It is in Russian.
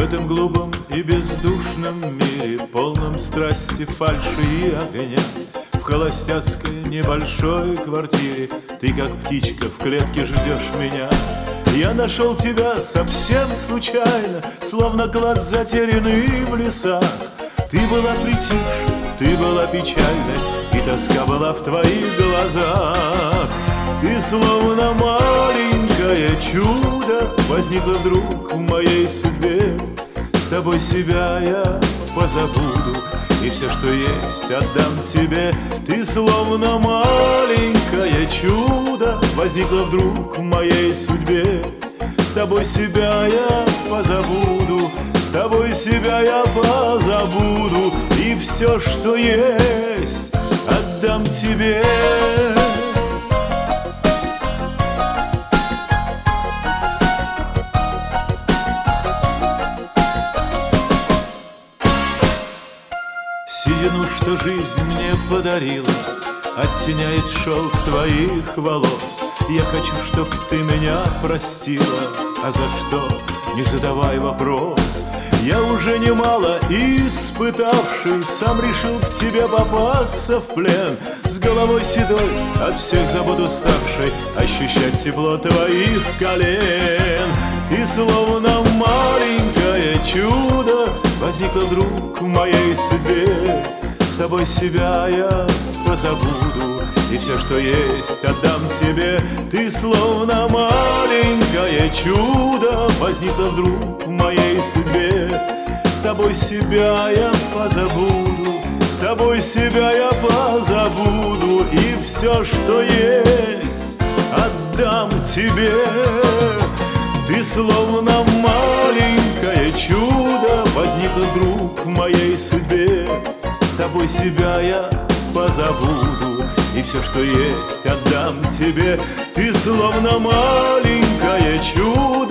этом глупом и бездушном мире, полном страсти, фальши и огня, в холостяцкой небольшой квартире ты, как птичка, в клетке ждешь меня. Я нашел тебя совсем случайно, словно клад, затерянный в лесах. Ты была притихшей, ты была печальной, и тоска была в твоих глазах. Ты словно маленькое чудо возникла вдруг в моей судьбе. С тобой себя я позабуду, и все, что есть, отдам тебе. Ты словно маленькое чудо возникла вдруг в моей судьбе. С тобой себя я позабуду, с тобой себя я позабуду, и все, что есть, отдам тебе. Седину, что жизнь мне подарила, оттеняет шелк твоих волос. Я хочу, чтоб ты меня простила, а за что, не задавай вопрос. Я уже немало испытавший, сам решил к тебе попасться в плен. С головой седой, от всех забот уставший, ощущать тепло твоих колен. И словно маленькое чудо возникло вдруг в моей судьбе. С тобой себя я позабуду, и все, что есть, отдам тебе. Ты словно маленькое чудо возникло вдруг в моей судьбе. С тобой себя я позабуду, с тобой себя я позабуду, и все, что есть, отдам тебе. Ты словно маленькое чудо возникло вдруг в моей судьбе. С тобой себя я позабуду, и все, что есть, отдам тебе. Ты словно маленькое чудо